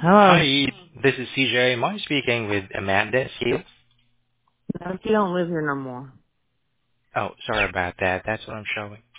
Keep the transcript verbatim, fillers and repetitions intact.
Hello. Hi, this is C J. Am I speaking with Amanda Steele? No, she don't live here no more. Oh, sorry about that. That's what I'm showing.